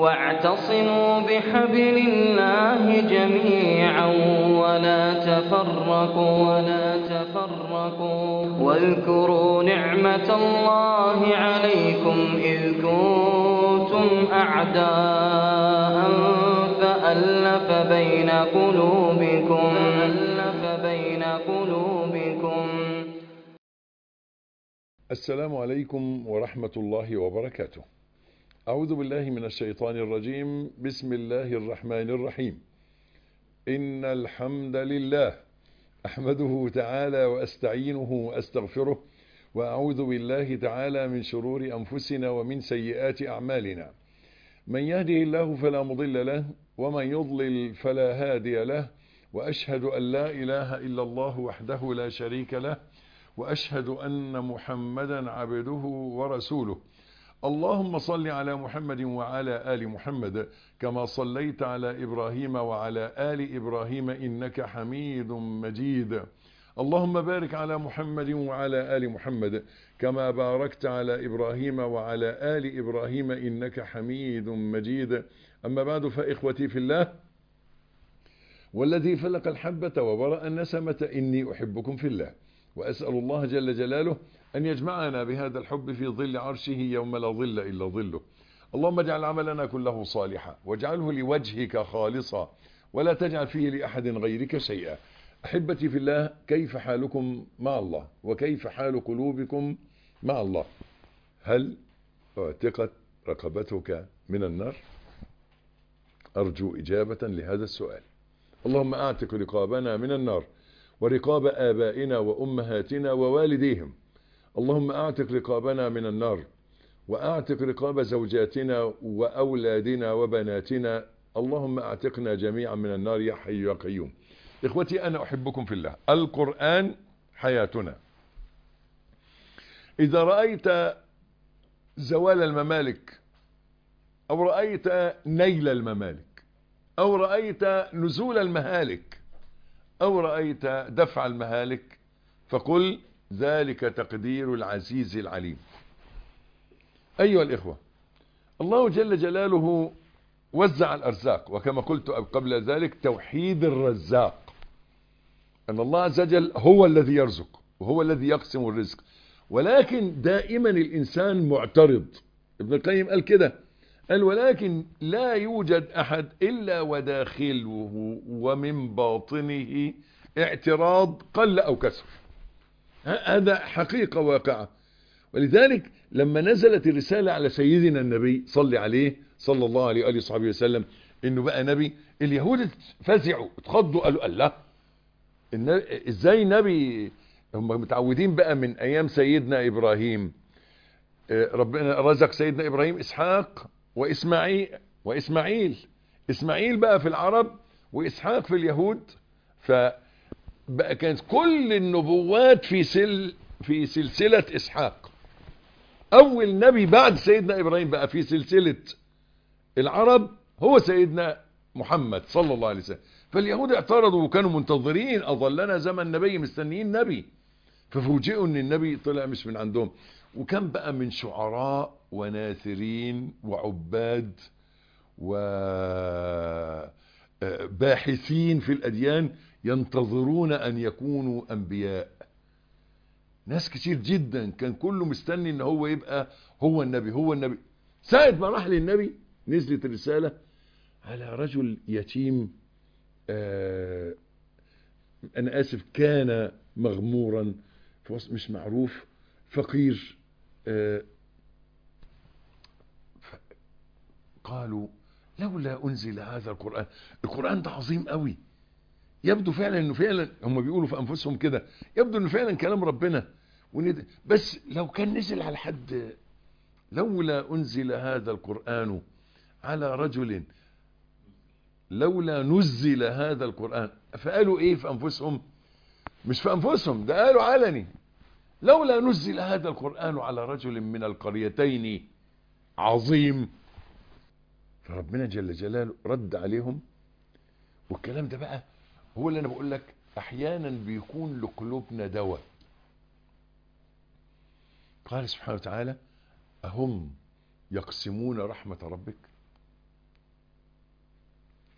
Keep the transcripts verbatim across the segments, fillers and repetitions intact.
واعتصموا بحبل الله جميعا ولا تفرقوا ولا تفرقوا واذكروا نعمة الله عليكم إذ كنتم أعداء فألف بين قلوبكم فألف بين قلوبكم. السلام عليكم ورحمة الله وبركاته. أعوذ بالله من الشيطان الرجيم. بسم الله الرحمن الرحيم. إن الحمد لله أحمده تعالى وأستعينه وأستغفره وأعوذ بالله تعالى من شرور أنفسنا ومن سيئات أعمالنا. من يهده الله فلا مضل له ومن يضلل فلا هادي له، وأشهد أن لا إله إلا الله وحده لا شريك له، وأشهد أن محمدا عبده ورسوله. اللهم صل على محمد وعلى آل محمد كما صليت على إبراهيم وعلى آل إبراهيم إنك حميد مجيد. اللهم بارك على محمد وعلى آل محمد كما باركت على إبراهيم وعلى آل إبراهيم إنك حميد مجيد. أما بعد، فإخوتي في الله، والذي فلق الحبة وبرأ النسمة إني أحبكم في الله، وأسأل الله جل جلاله أن يجمعنا بهذا الحب في ظل عرشه يوم لا ظل إلا ظله. اللهم اجعل عملنا كله صالحا واجعله لوجهك خالصا ولا تجعل فيه لأحد غيرك شيئا. أحبتي في الله، كيف حالكم مع الله وكيف حال قلوبكم مع الله؟ هل اعتقت رقبتك من النار؟ أرجو إجابة لهذا السؤال. اللهم أعتق رقابنا من النار ورقاب آبائنا وأمهاتنا ووالديهم. اللهم أعتق رقابنا من النار وأعتق رقاب زوجاتنا وأولادنا وبناتنا. اللهم أعتقنا جميعا من النار يا حي يا قيوم. إخوتي، أنا أحبكم في الله. القرآن حياتنا. إذا رأيت زوال الممالك أو رأيت نيل الممالك أو رأيت نزول المهالك أو رأيت دفع المهالك فقل ذلك تقدير العزيز العليم. أيها الإخوة، الله جل جلاله وزع الأرزاق، وكما قلت قبل ذلك توحيد الرزاق، أن الله عز وجل هو الذي يرزق وهو الذي يقسم الرزق، ولكن دائما الإنسان معترض. ابن القيم قال كده، قال ولكن لا يوجد أحد إلا وداخله ومن باطنه اعتراض قل أو كسر. هذا حقيقة واقعة. ولذلك لما نزلت الرسالة على سيدنا النبي صلى عليه صلى الله عليه وآله وصحبه وسلم إنه بقى نبي، اليهود فزعوا اتخضوا، قالوا الله، ازاي نبي؟ هم متعودين بقى من أيام سيدنا إبراهيم، ربنا رزق سيدنا إبراهيم إسحاق وإسماعيل وإسماعيل إسماعيل بقى في العرب وإسحاق في اليهود. فبقى كانت كل النبوات في سل في سلسلة إسحاق. أول نبي بعد سيدنا إبراهيم بقى في سلسلة العرب هو سيدنا محمد صلى الله عليه وسلم. فاليهود اعترضوا وكانوا منتظرين، أظلنا زمن نبي، مستنيين نبي، ففوجئوا ان النبي طلع مش من عندهم. وكان بقى من شعراء وناثرين وعباد وباحثين في الأديان ينتظرون أن يكونوا أنبياء. ناس كتير جدا كان كله مستني ان هو يبقى هو النبي هو النبي. ساعة ما راح للنبي نزلت الرسالة على رجل يتيم، آه أنا آسف، كان مغمورا مش معروف، فقير. آه قالوا لولا أنزل هذا القرآن. القرآن ده عظيم قوي، يبدو فعلا انه فعلا هم بيقولوا في انفسهم كده، يبدو انه فعلا كلام ربنا، بس لو كان نزل على حد، لولا أنزل هذا القرآن على رجل، لولا نزل هذا القرآن. فقالوا ايه في انفسهم؟ مش في انفسهم، ده قالوا علني، لولا نزل هذا القرآن على رجل من القريتين عظيم. فربنا جل جلاله رد عليهم. والكلام ده بقى هو اللي انا بقول لك احيانا بيكون لقلوبنا دواء. قال سبحانه وتعالى: أهم يقسمون رحمة ربك؟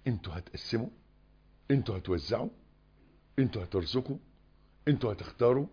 انتوا هتقسموا، انتوا هتوزعوا، انتوا هترزقوا، انتوا هتختاروا.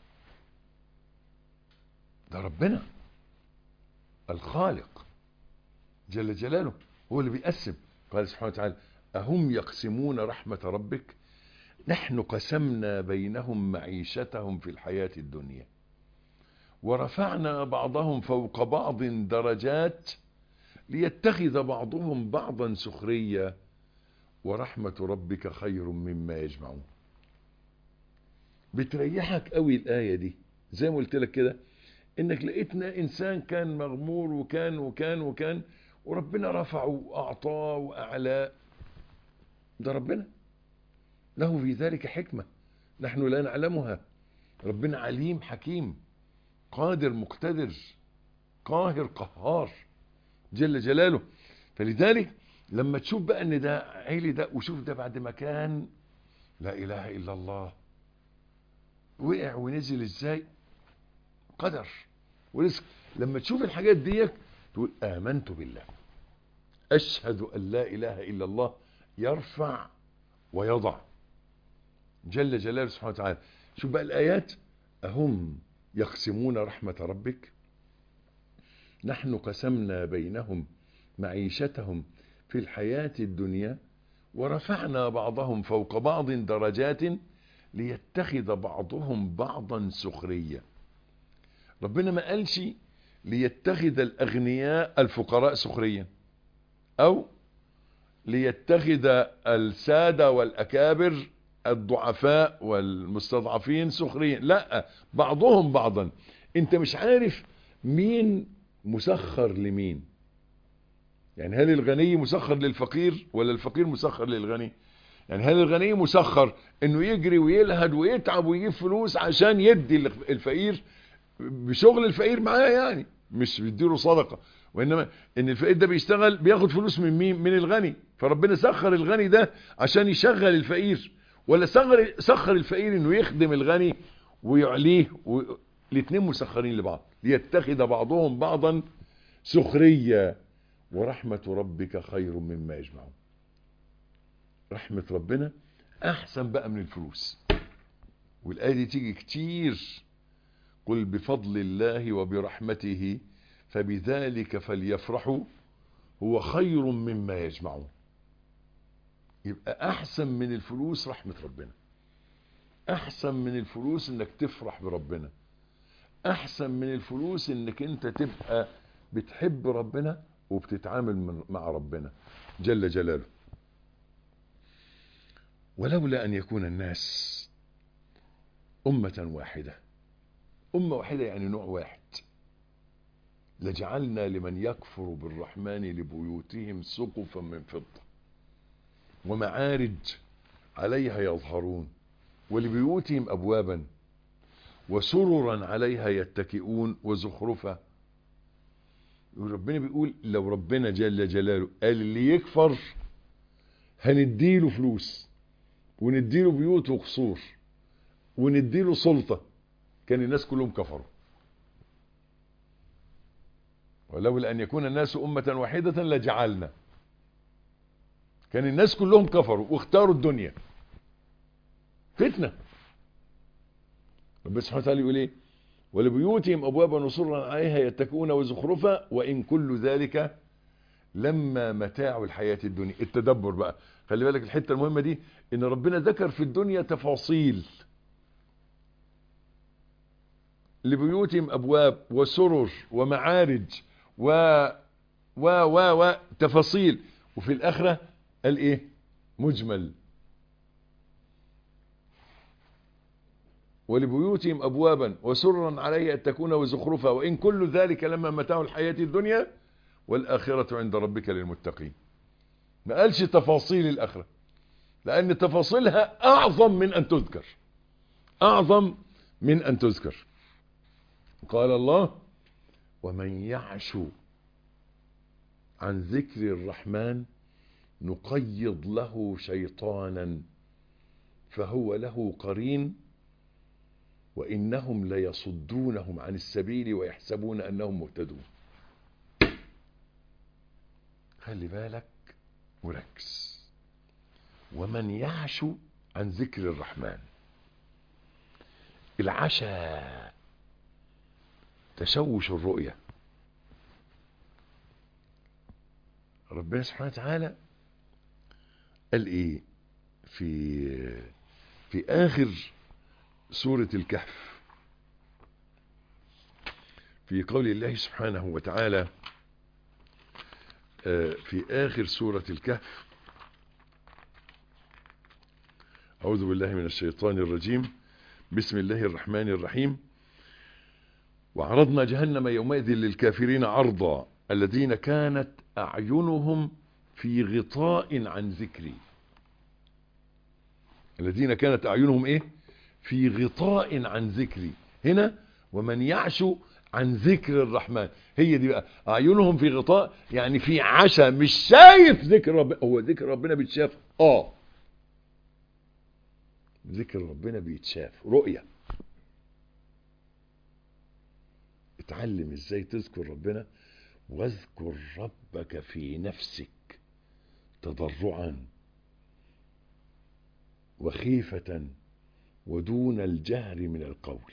ده ربنا الخالق جل جلاله هو اللي بيقسم. قال سبحانه وتعالى أهم يقسمون رحمة ربك نحن قسمنا بينهم معيشتهم في الحياة الدنيا ورفعنا بعضهم فوق بعض درجات ليتخذ بعضهم بعضا سخريا ورحمة ربك خير مما يجمعون. بتريحك قوي الآية دي، زي ما قلت لك كده، انك لقيتنا انسان كان مغمور وكان وكان وكان وربنا رفعه واعطاه واعلاه. ده ربنا له في ذلك حكمة نحن لا نعلمها. ربنا عليم حكيم قادر مقتدر قاهر قهار جل جلاله. فلذلك لما تشوف بقى ان ده عيلي ده، وشوف ده بعد ما كان لا اله الا الله وقع ونزل ازاي، قدر ورزق. لما تشوف الحاجات ديك تقول آمنت بالله، أشهد أن لا إله إلا الله، يرفع ويضع جل جلاله سبحانه وتعالى. شوف بقى الآيات، أهم يقسمون رحمة ربك نحن قسمنا بينهم معيشتهم في الحياة الدنيا ورفعنا بعضهم فوق بعض درجات ليتخذ بعضهم بعضا سخريا. ربنا ما قالش ليتخذ الأغنياء الفقراء سخريا أو ليتخذ السادة والأكابر الضعفاء والمستضعفين سخريا، لا، بعضهم بعضا. انت مش عارف مين مسخر لمين. يعني هل الغني مسخر للفقير ولا الفقير مسخر للغني؟ يعني هل الغني مسخر انه يجري ويلهد ويتعب ويجيب فلوس عشان يدي الفقير بشغل الفقير معاه، يعني مش بيديله صدقة، وانما ان الفقير ده بيشتغل بياخد فلوس من مين؟ من الغني. فربنا سخر الغني ده عشان يشغل الفقير، ولا سخر سخر الفقير انه يخدم الغني ويعليه و... الاثنين مسخرين لبعض. ليتخذ بعضهم بعضا سخريا ورحمة ربك خير مما يجمعون. رحمة ربنا احسن بقى من الفلوس. والآية دي تيجي كتير، قل بفضل الله وبرحمته فبذلك فليفرحوا هو خير مما يجمعون. يبقى احسن من الفلوس رحمة ربنا، احسن من الفلوس انك تفرح بربنا، احسن من الفلوس انك انت تبقى بتحب ربنا وبتتعامل مع ربنا جل جلاله. ولولا ان يكون الناس امة واحدة، امة واحدة يعني نوع واحد، لجعلنا لمن يكفر بالرحمن لبيوتهم سقفا من فضة ومعارج عليها يظهرون ولبيوتهم أبوابا وسررا عليها يتكئون وزخرفا. ربنا بيقول لو ربنا جل جلاله قال اللي يكفر هنديله فلوس ونديله بيوت وقصور ونديله سلطة، كان الناس كلهم كفروا. ولولا أن يكون الناس أمة واحدة لجعلنا، كان الناس كلهم كفروا واختاروا الدنيا فتنة. ربنا سبحانه وتعالى يقول ايه؟ ولبيوتهم أبوابا وسررا عليها يتكئون وزخرفا وإن كل ذلك لما متاع الحياة الدنيا. التدبر بقى، خلي بالك الحتة المهمة دي، إن ربنا ذكر في الدنيا تفاصيل. لبيوتهم أبواب وسرر ومعارج و و و و تفاصيل، وفي الآخرة قال ايه؟ مجمل. ولبيوتهم أبوابا وسررا عليها يتكئون وزخرفا وإن كل ذلك لما متاع الحياة الدنيا والآخرة عند ربك للمتقين. ما قالش تفاصيل الآخرة، لأن تفاصيلها أعظم من أن تذكر، أعظم من أن تذكر. قال الله ومن يعش عن ذكر الرحمن نقيض له شيطانا فهو له قرين وإنهم ليصدونهم عن السبيل ويحسبون أنهم مهتدون. خلي بالك وركز. ومن يعش عن ذكر الرحمن. العشاء تشوش الرؤية. ربنا سبحانه وتعالى قال ايه في في اخر سورة الكهف، في قول الله سبحانه وتعالى في اخر سورة الكهف: أعوذ بالله من الشيطان الرجيم، بسم الله الرحمن الرحيم: وعرضنا جهنم يومئذ للكافرين عرضا الذين كانت أعينهم في غطاء عن ذكري. الذين كانت أعينهم إيه؟ في غطاء عن ذكري. هنا ومن يعش عن ذكر الرحمن، هي دي بقى أعينهم في غطاء، يعني في عشاء، مش شايف ذكر ربنا. هو ذكر ربنا بيتشاف؟ آه ذكر ربنا بيتشاف، رؤية. اتعلم ازاي تذكر ربنا. واذكر ربك في نفسك تضرعا وخيفة ودون الجهر من القول.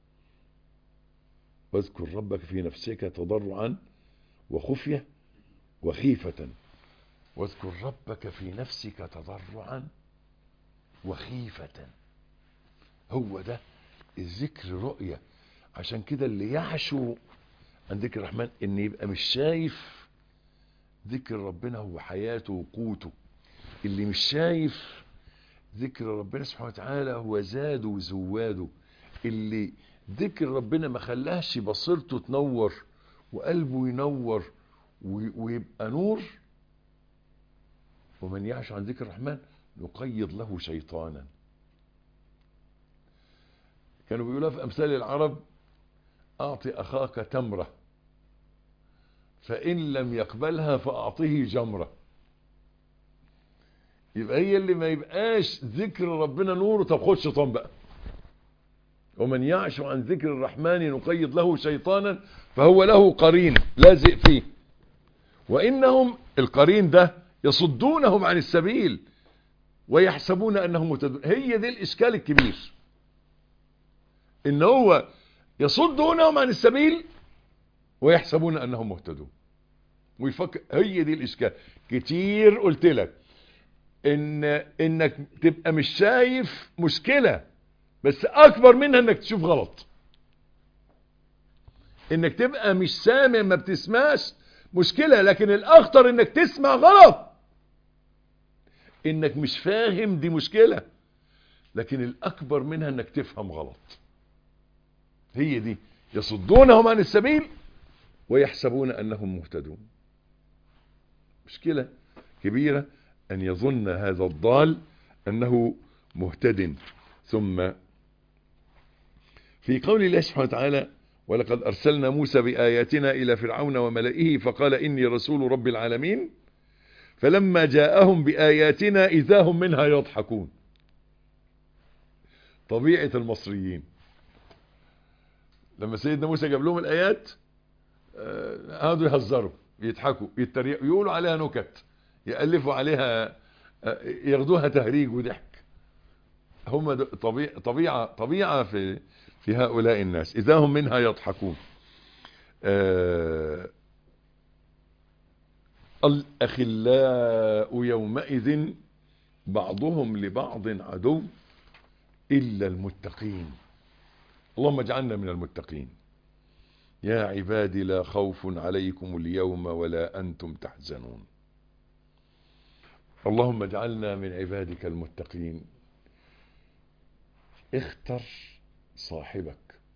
واذكر ربك في نفسك تضرعا وخفية وخيفة. واذكر ربك في نفسك تضرعا وخيفة. هو ده الذكر، رؤية. عشان كده اللي يعشو عن ذكر الرحمن ان يبقى مش شايف ذكر ربنا هو حياته وقوته. اللي مش شايف ذكر ربنا سبحانه وتعالى هو زاده وزواده. اللي ذكر ربنا ما خلاش بصيرته تنور وقلبه ينور ويبقى نور. ومن يعش عن ذكر الرحمن نقيض له شيطانا. كانوا بيقولوا في أمثال العرب: أعطي أخاك تمرة فإن لم يقبلها فأعطيه جمرة. يبقى هي اللي ما يبقاش ذكر ربنا نوره، طب خد شيطان بقى. ومن يعش عن ذكر الرحمن نقيض له شيطانا فهو له قرين لازق فيه وإنهم، القرين ده، يصدونهم عن السبيل ويحسبون أنهم مهتدون. هي دي الإشكال الكبير، إن هو يصدونهم عن السبيل ويحسبون أنهم مهتدون ويفكر. هي دي الإشكال. كتير قلت لك إن إنك تبقى مش شايف مشكلة، بس أكبر منها إنك تشوف غلط. إنك تبقى مش سامع، ما بتسمعش، مشكلة، لكن الأخطر إنك تسمع غلط. إنك مش فاهم، دي مشكلة، لكن الأكبر منها إنك تفهم غلط. هي دي، يصدونهم عن السبيل ويحسبون أنهم مهتدون. مشكلة كبيرة أن يظن هذا الضال أنه مهتد. ثم في قول الله سبحانه وتعالى: ولقد أرسلنا موسى بآياتنا إلى فرعون وملئه فقال إني رسول رب العالمين فلما جاءهم بآياتنا إذا هم منها يضحكون. طبيعة المصريين، لما سيدنا موسى جاب لهم الآيات هادوا يهزروا، يضحكوا، يتريقوا، يقولوا عليها نكت، يألفوا عليها، ياخدوها تهريج وضحك. هم طبيعة طبيعة طبيعة في في هؤلاء الناس، إذا هم منها يضحكون. آه الأخلاء يومئذ بعضهم لبعض عدو إلا المتقين. اللهم اجعلنا من المتقين. يا عبادي لا خوف عليكم اليوم ولا أنتم تحزنون. اللهم اجعلنا من عبادك المتقين. اختر صاحبك.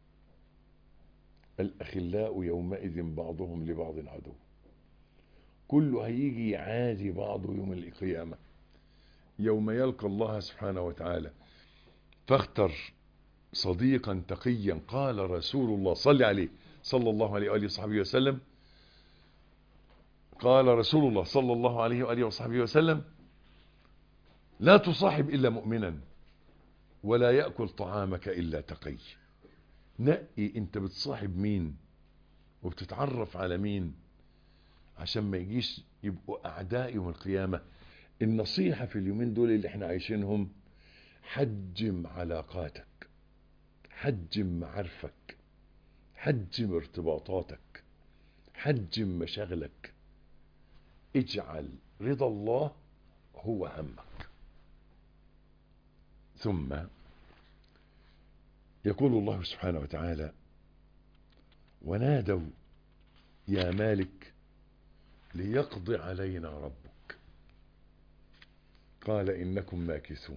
الأخلاء يومئذ بعضهم لبعض عدو. كله هيجي يعادي بعضه يوم القيامة، يوم يلقى الله سبحانه وتعالى. فاختر صديقا تقيا. قال رسول الله صلى عليه صلى الله عليه وآله وصحبه وسلم قال رسول الله صلى الله عليه وآله وصحبه وسلم: لا تصاحب إلا مؤمنا ولا يأكل طعامك إلا تقي. نقي انت بتصاحب مين وبتتعرف على مين، عشان ما يجيش يبقوا أعداء يوم القيامة. النصيحة في اليومين دول اللي احنا عايشينهم: حجم علاقاتك، حجم معارفك، حجم ارتباطاتك، حجم مشاغلك، اجعل رضا الله هو همك. ثم يقول الله سبحانه وتعالى: ونادوا يا مالك ليقضي علينا ربك قال إنكم ماكثون.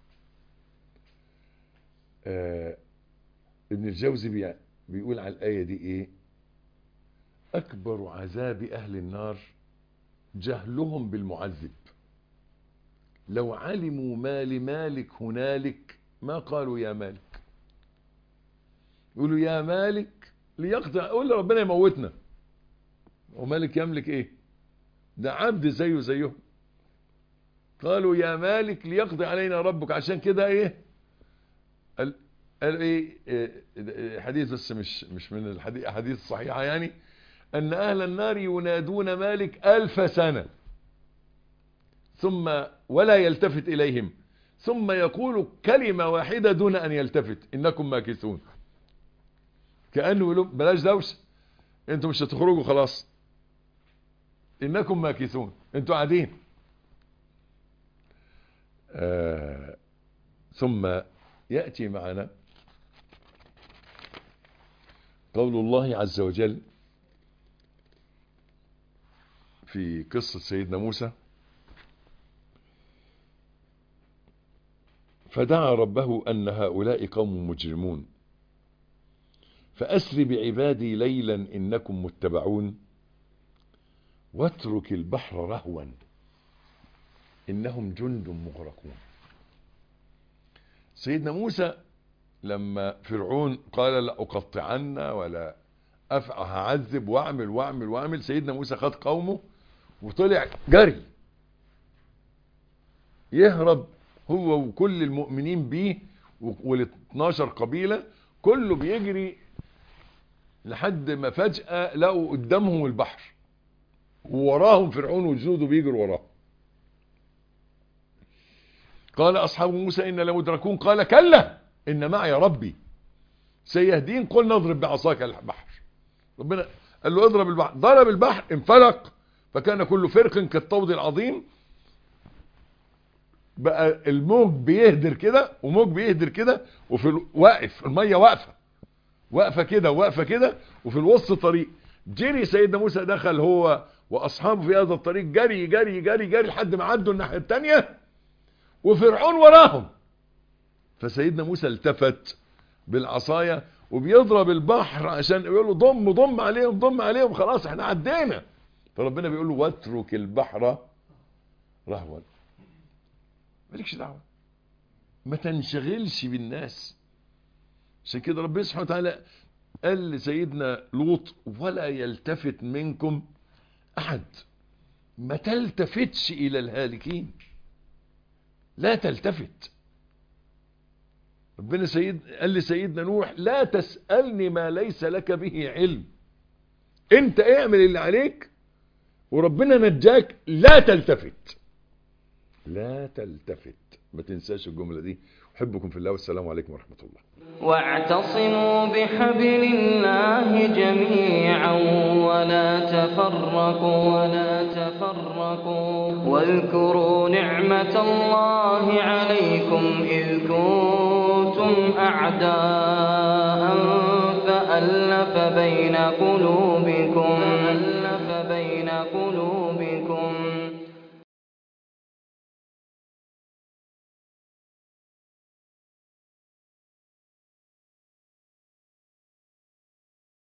آه ابن الجوزي بي بيقول على الآية دي إيه؟ أكبر عذاب أهل النار جهلهم بالمعذب. لو علموا ما لمالك هنالك ما قالوا يا مالك. يقولوا يا مالك ليقضي، قول ربنا يموتنا، ومالك يملك ايه؟ ده عبد زيه زيهم. قالوا يا مالك ليقضي علينا ربك. عشان كده ايه قال قال ايه, إيه حديث بس مش مش من الحديث احاديث الصحيحه، يعني ان اهل النار ينادون مالك الف سنه ثم ولا يلتفت اليهم، ثم يقول كلمه واحده دون ان يلتفت: انكم ماكثون. كانه يقول بلاش دوشه، انتوا مش هتخرجوا خلاص، انكم ماكثون، انتوا قاعدين. آه ثم يأتي معنا قول الله عز وجل في قصة سيدنا موسى: فدعا ربه أن هؤلاء قوم مجرمون فأسر بعبادي ليلا إنكم متبعون واترك البحر رهوا إنهم جند مغرقون. سيدنا موسى لما فرعون قال لا أقطعن ولا أفعل هعذب واعمل واعمل واعمل، سيدنا موسى خد قومه وطلع جري يهرب هو وكل المؤمنين بيه والاثناشر قبيلة، كله بيجري لحد ما فجأة لقوا قدامهم البحر ووراهم فرعون وجنوده بيجروا وراه. قال أصحاب موسى إن لمدركون قال كلا إن معي ربي سيهدين قلنا اضرب بعصاك البحر. ربنا قال له اضرب البحر، ضرب البحر انفلق فكان كل فرق كالطود العظيم. بقى الموج بيهدر كده وموج بيهدر كده، وفي واقف المية واقفة واقفة كده واقفة كده، وفي الوسط طريق. جري سيدنا موسى، دخل هو واصحابه في هذا الطريق، جري جري جري جري لحد ما عدوا الناحية التانية وفرعون وراهم. فسيدنا موسى التفت بالعصاية وبيضرب البحر عشان يقول له ضم ضم عليهم ضم عليهم خلاص احنا عدينا. فربنا بيقول له واترك البحر رهوا. مالكش دعوة، ما تنشغلش بالناس. عشان كده ربنا سبحانه وتعالى قال لسيدنا لوط ولا يلتفت منكم احد. ما تلتفتش الى الهالكين، لا تلتفت. ربنا سيد قال لسيدنا نوح لا تسألني ما ليس لك به علم، انت اعمل اللي عليك وربنا نجاك، لا تلتفت لا تلتفت. ما تنساش الجملة دي. أحبكم في الله والسلام عليكم ورحمة الله. واعتصموا بحبل الله جميعا ولا تفرقوا ولا تفرقوا واذكروا نعمة الله عليكم إذ كنتم أعداء فألف بين قلوبكم